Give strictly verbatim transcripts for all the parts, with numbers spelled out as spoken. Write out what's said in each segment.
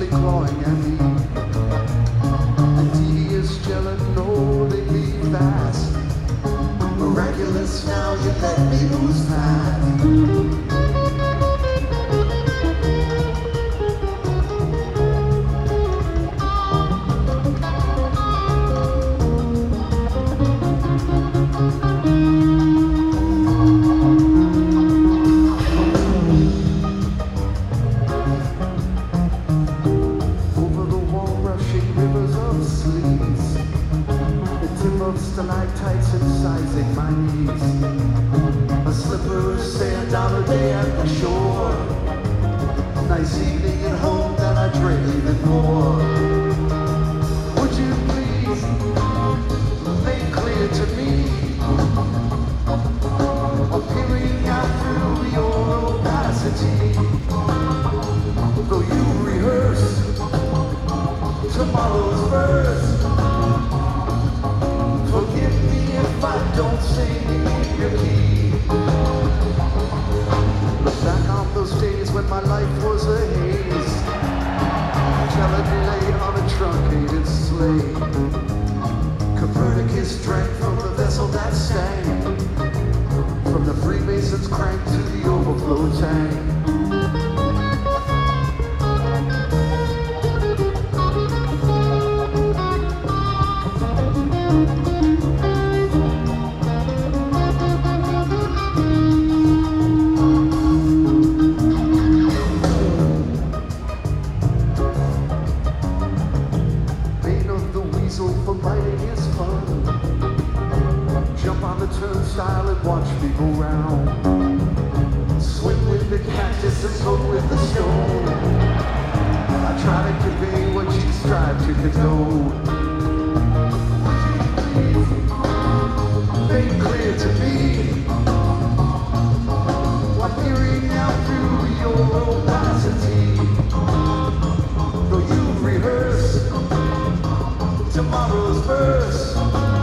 gently clawing at me. And devious, gelatin holding me fast. Miraculous, now you let me lose path. Stalactites incising my knees. A slipper of sand down a day at the shore. Nice evening at home that I dread even more. Would you please make clear to me, appearing out through your opacity, though you rehearse tomorrow's verse. Forgive me if I don't sing in your key. Look back on those days when my life was a haze. Gelatin lay on a truncated sleigh. Copernicus drank from the vessel that stank. From the Freemasons' crank to the overflow tank. For biting is fun. Jump on the turnstile and watch me go round. Swim with the cactus and float with the stone. I try to convey what you strive to condone. Make clear to me, I'm peering out through your opacity. Though you rehearse tomorrow's verse.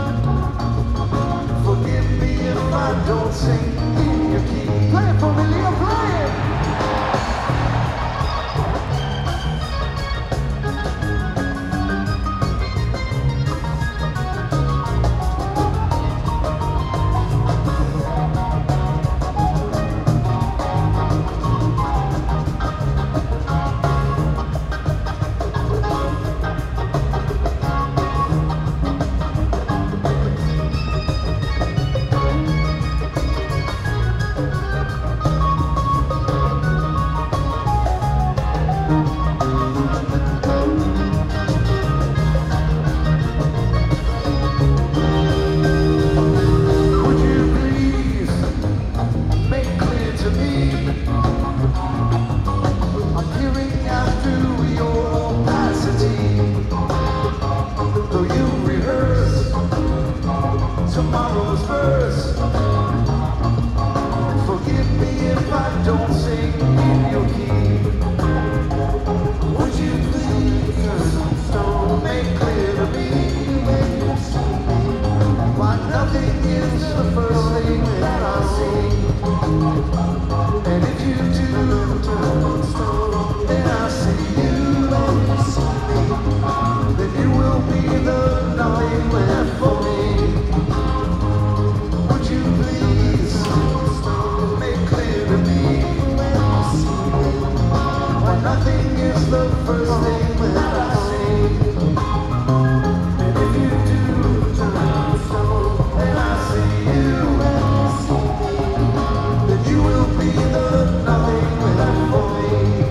Forgive me if I don't sing in your key. Play it for me, Leo, play it! Tomorrow's verse. Forgive me if I don't sing in your key. Would you please don't make clear to me why nothing is the first thing that I see? And if you do, then I see you and you see me. Then you will be the nothing left for me. Nothing is the first thing that I see. And if you do stumble, then I see you. Then you will be the nothing left for me.